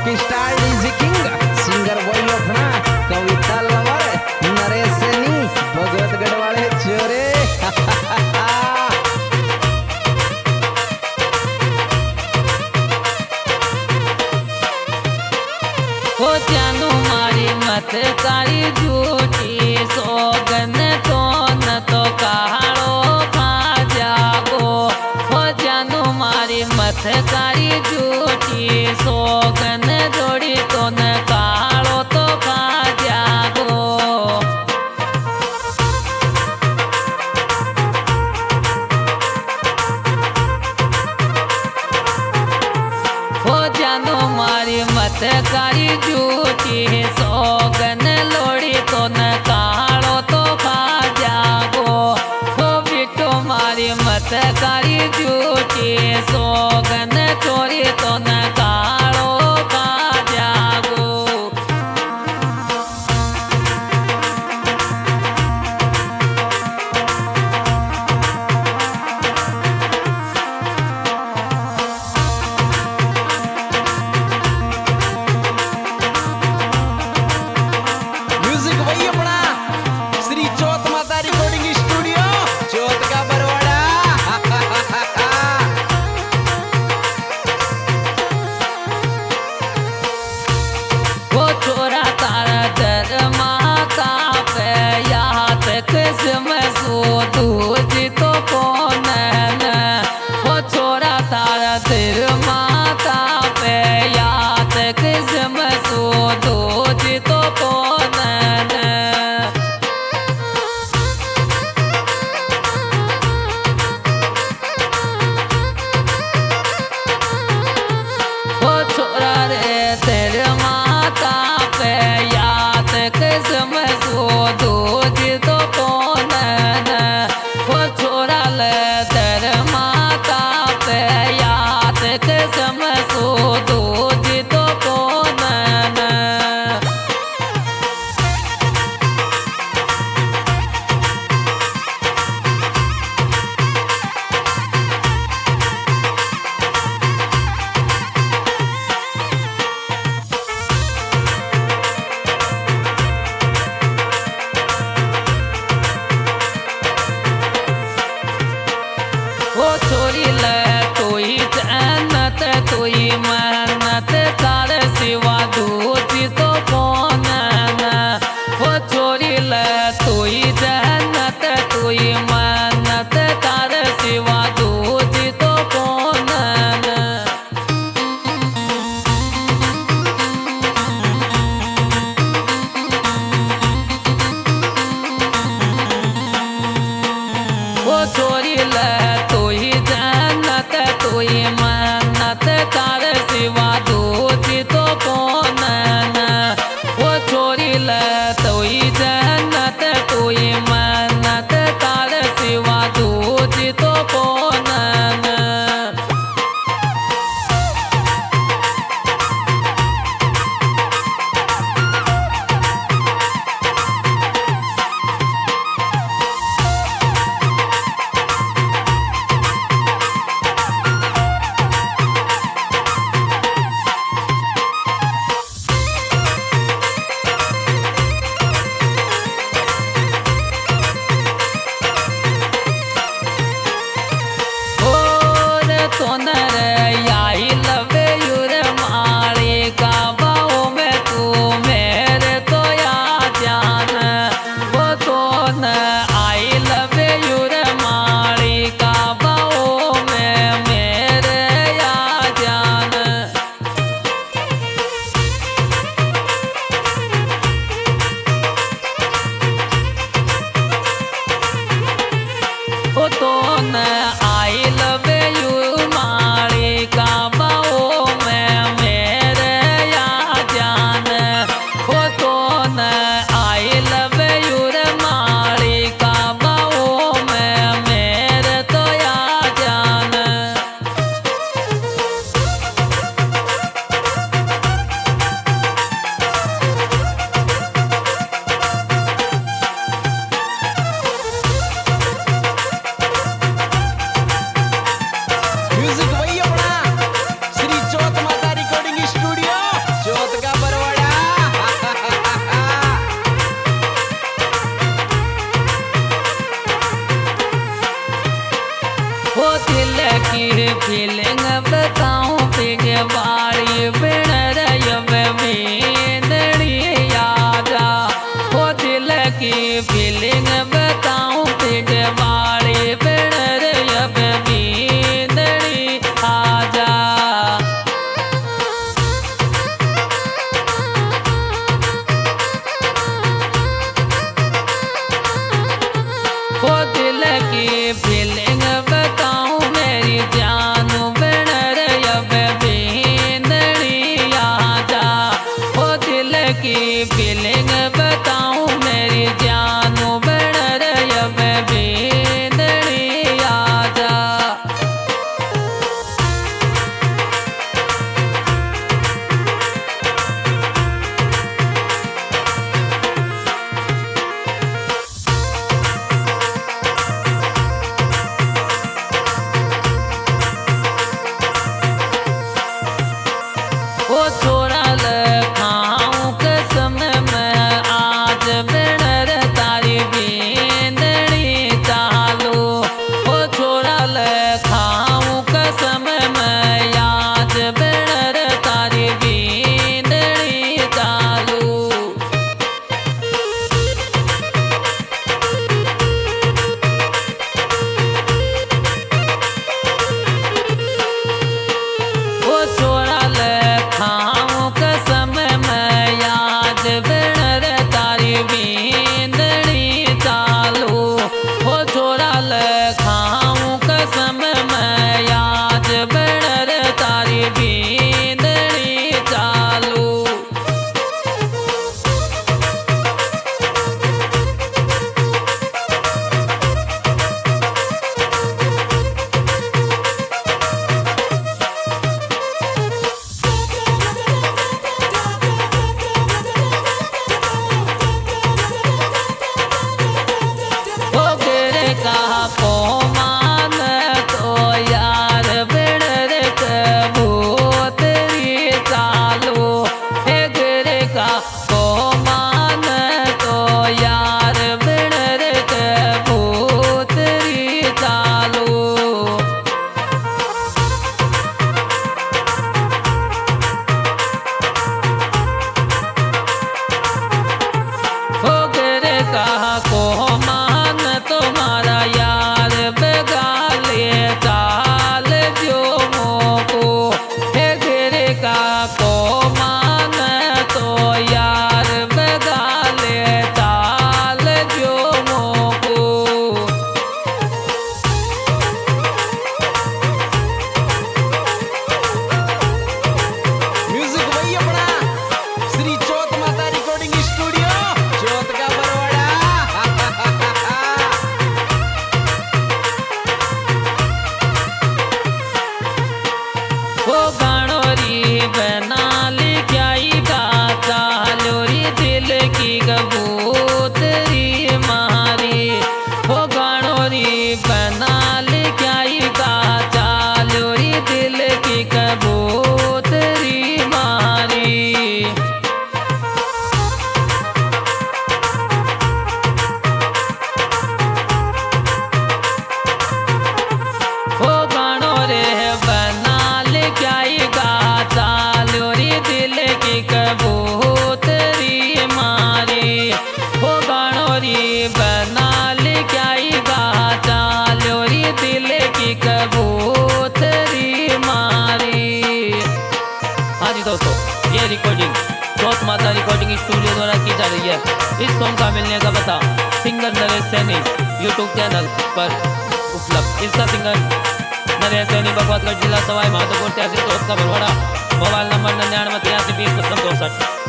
Rockstar DJ king singer वही अपना कविता लवर नरेश सैनी भगवतगढ़ वाले चोरे हो जानू मारी मत कारी झूठी सोगन तो न तो कहाड़ो खा जागो। हो जानू मारी मत कारी झूठी सोगन जोड़ी तो न कहाड़ो तो खा जागो। हो जानू मारी मत कारी झूठी सोगन लोड़ी तो न काड़ो तो खा जागो। हो बिटो मारी मत कारी झूठी सोगन चोरी तो न काड़ो खा जागो। म्यूजिक वही अपना श्री चौथ माता रिकॉर्डिंग स्टूडियो चौथ का बरवाड़ा वो छोरा तारा धर्मा का पे यहाँ तक समझो तुझ तो कौन है। वो छोरा तारा धर्मा का पे यहाँ तक समझो तुझ तो कौन है। वो छोरा रे तेरे माता पे याद किस्म सो दूध तो कौन है। वो छोरा ले तेरे माता पे याद किस्म सो दूध तो कौन है। वो छोरी ले तोई जन्नत तोई मेहनत कर सिवा दूजी तो कौन है। वो छोरी ले तोई जन्नत तोई मेहनत कर सिवा दूजी तो कौन है। वो छोरी ले तोई जन्नत तोई मेहनत कर तीज वाली बिन मेंदड़ी आजा हो दिल की फीलिंग बताऊं तीज वाली बिन मेंदड़ी आजा हो दिल की फीलिंग बताऊं मेरी जानू बिन मेंदड़ी आजा हो दिल की फीलिंग बताऊं मेरी जानू बिन मेंदड़ी आजा ओ छोरा लखाऊं कसम में आज बिन तारी बेंदड़ी चालो ओ छोरा लखाऊं कसम में आज बिन तारी बेंदड़ी चालो ओ छोरा लखाऊं कसम में याद बिन तारी बेंदड़ी चालो ओ छोरा लखाऊं कसम में याद बिन तारी बेंदड़ी चालो ओ गिरे का पोमान तो यार बिन कबूतरी चालो हे गिरे का पोमान तो यार बिन कबूतरी चालो हो गिरे कहा को मान तुम्हारा यार बगाले चाल जो मोको हे गिरे का को मान तो यार बगाले चाल जो मोको म्यूजिक वही अपना श्री चौथ माता रिकॉर्डिंग स्टूडियो चौथ का बरवाड़ा। ओ गाणोरी बना लिखाई गाता लोरी दिल की कबूतरी मारी ओ गाणोरी बना लिखाई गाता लोरी दिल की कबूतरी मारी ओ गाणो रे बना लिखाई गाता लोरी दिल की कबूतरी मारी ओ गाणो रे बना लिखाई गाता लोरी दिल की कबूतरी मारी। हाँ जी दोस्तों, ये रिकॉर्डिंग चौथ माता रिकॉर्डिंग स्टूडियो द्वारा की जा रही है। इस सॉन्ग का मिलने का पता singer Naresh Saini YouTube channel पर उपलब्ध। इसका सिंगर नरेश सैनी बगवतगढ़ जिला सवाई माधोपुर तहसील चौथ का बरवाड़ा। Mobile number 99 83 20 62।